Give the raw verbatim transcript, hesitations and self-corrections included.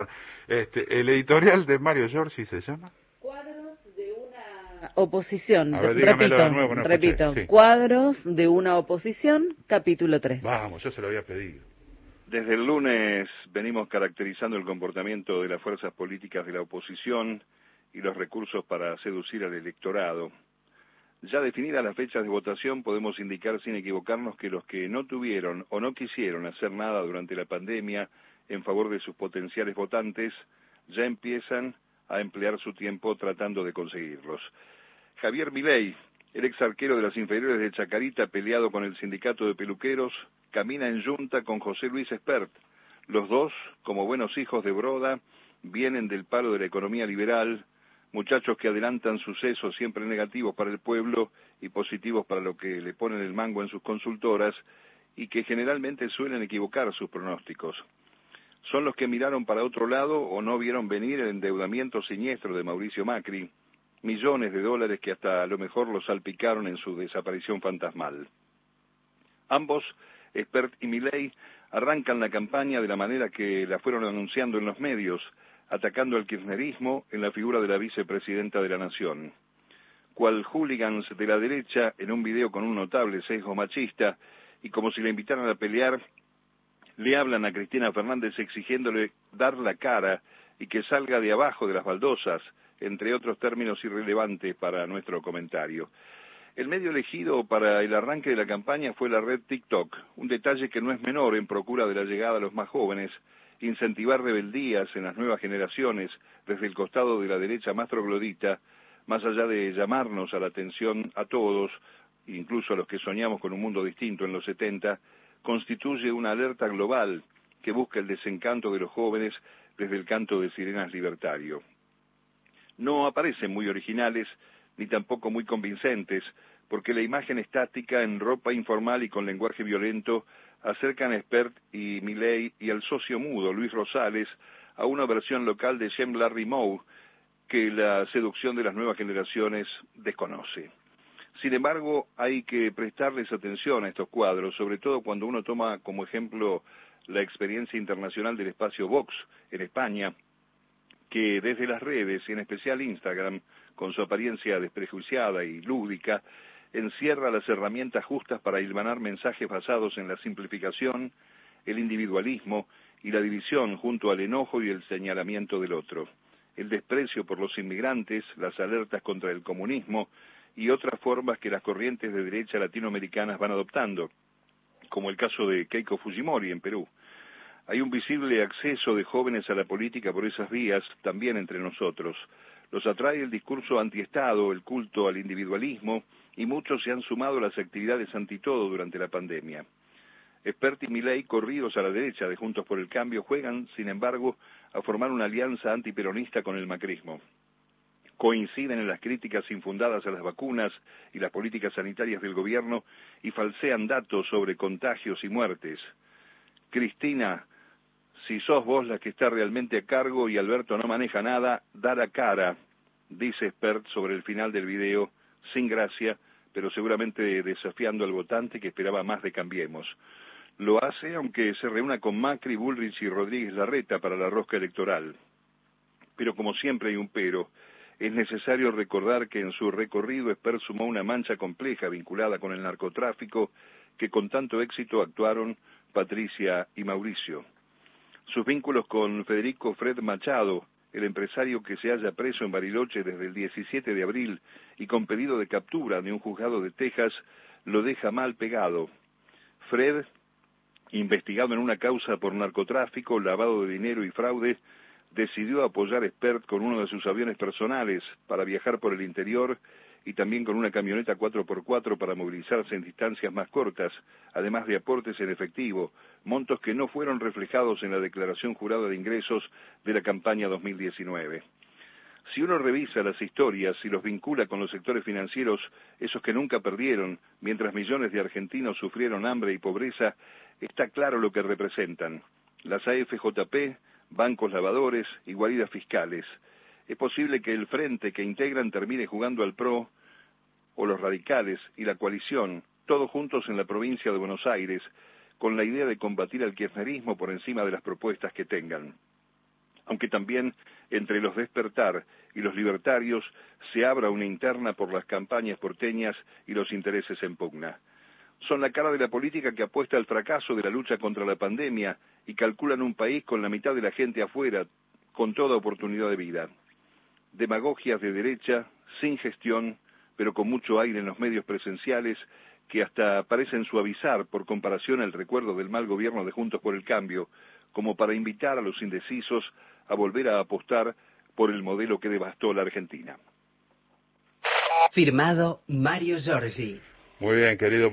Este, el editorial de Mario Giorgi se llama Cuadros de una oposición. A ver, repito, de nuevo, no repito. Sí. Cuadros de una oposición, capítulo tres. Vamos, yo se lo había pedido. Desde el lunes venimos caracterizando el comportamiento de las fuerzas políticas de la oposición y los recursos para seducir al electorado. Ya definidas las fechas de votación, podemos indicar sin equivocarnos que los que no tuvieron o no quisieron hacer nada durante la pandemia en favor de sus potenciales votantes, ya empiezan a emplear su tiempo tratando de conseguirlos. Javier Milei, el ex arquero de las inferiores de Chacarita, peleado con el sindicato de peluqueros, camina en yunta con José Luis Espert. Los dos, como buenos hijos de Broda, vienen del palo de la economía liberal, muchachos que adelantan sucesos siempre negativos para el pueblo y positivos para lo que le ponen el mango en sus consultoras y que generalmente suelen equivocar sus pronósticos. Son los que miraron para otro lado o no vieron venir el endeudamiento siniestro de Mauricio Macri, millones de dólares que hasta a lo mejor los salpicaron en su desaparición fantasmal. Ambos, Espert y Milei, arrancan la campaña de la manera que la fueron anunciando en los medios, atacando al kirchnerismo en la figura de la vicepresidenta de la Nación. Cual hooligans de la derecha, en un video con un notable sesgo machista, y como si la invitaran a pelear, le hablan a Cristina Fernández exigiéndole dar la cara y que salga de abajo de las baldosas, entre otros términos irrelevantes para nuestro comentario. El medio elegido para el arranque de la campaña fue la red TikTok, un detalle que no es menor en procura de la llegada a los más jóvenes, incentivar rebeldías en las nuevas generaciones desde el costado de la derecha más troglodita, más allá de llamarnos a la atención a todos, incluso a los que soñamos con un mundo distinto en los setenta, constituye una alerta global que busca el desencanto de los jóvenes desde el canto de sirenas libertario. No aparecen muy originales, ni tampoco muy convincentes, porque la imagen estática en ropa informal y con lenguaje violento acercan a Espert y Milei y al socio mudo Luis Rosales a una versión local de Shem Larry Moe que la seducción de las nuevas generaciones desconoce. Sin embargo, hay que prestarles atención a estos cuadros, sobre todo cuando uno toma como ejemplo la experiencia internacional del espacio Vox en España, que desde las redes, y en especial Instagram, con su apariencia desprejuiciada y lúdica, encierra las herramientas justas para hilvanar mensajes basados en la simplificación, el individualismo y la división junto al enojo y el señalamiento del otro, el desprecio por los inmigrantes, las alertas contra el comunismo y otras formas que las corrientes de derecha latinoamericanas van adoptando, como el caso de Keiko Fujimori en Perú. Hay un visible acceso de jóvenes a la política por esas vías, también entre nosotros. Los atrae el discurso antiestado, el culto al individualismo, y muchos se han sumado a las actividades antitodo durante la pandemia. Espert y Milei, corridos a la derecha de Juntos por el Cambio, juegan, sin embargo, a formar una alianza antiperonista con el macrismo. Coinciden en las críticas infundadas a las vacunas y las políticas sanitarias del gobierno y falsean datos sobre contagios y muertes. Cristina, si sos vos la que está realmente a cargo y Alberto no maneja nada, da la cara, dice Espert sobre el final del video, sin gracia, pero seguramente desafiando al votante que esperaba más de Cambiemos. Lo hace aunque se reúna con Macri, Bullrich y Rodríguez Larreta para la rosca electoral. Pero como siempre hay un pero, es necesario recordar que en su recorrido Espert sumó una mancha compleja vinculada con el narcotráfico que con tanto éxito actuaron Patricia y Mauricio. Sus vínculos con Federico Fred Machado, el empresario que se halla preso en Bariloche desde el diecisiete de abril y con pedido de captura de un juzgado de Texas, lo deja mal pegado. Fred, investigado en una causa por narcotráfico, lavado de dinero y fraude, decidió apoyar a Espert con uno de sus aviones personales para viajar por el interior y también con una camioneta cuatro por cuatro para movilizarse en distancias más cortas, además de aportes en efectivo, montos que no fueron reflejados en la declaración jurada de ingresos de la campaña dos mil diecinueve. Si uno revisa las historias y los vincula con los sectores financieros, esos que nunca perdieron, mientras millones de argentinos sufrieron hambre y pobreza, está claro lo que representan. Las A F J P, bancos lavadores y guaridas fiscales. Es posible que el frente que integran termine jugando al P R O o los radicales y la coalición, todos juntos en la provincia de Buenos Aires, con la idea de combatir al kirchnerismo por encima de las propuestas que tengan. aunque también entre los Despertar y los libertarios se abra una interna por las campañas porteñas y los intereses en pugna. Son la cara de la política que apuesta al fracaso de la lucha contra la pandemia y calculan un país con la mitad de la gente afuera, con toda oportunidad de vida. Demagogias de derecha, sin gestión, pero con mucho aire en los medios presenciales, que hasta parecen suavizar por comparación el recuerdo del mal gobierno de Juntos por el Cambio, como para invitar a los indecisos a volver a apostar por el modelo que devastó la Argentina. Firmado Mario Giorgi. Muy bien, querido.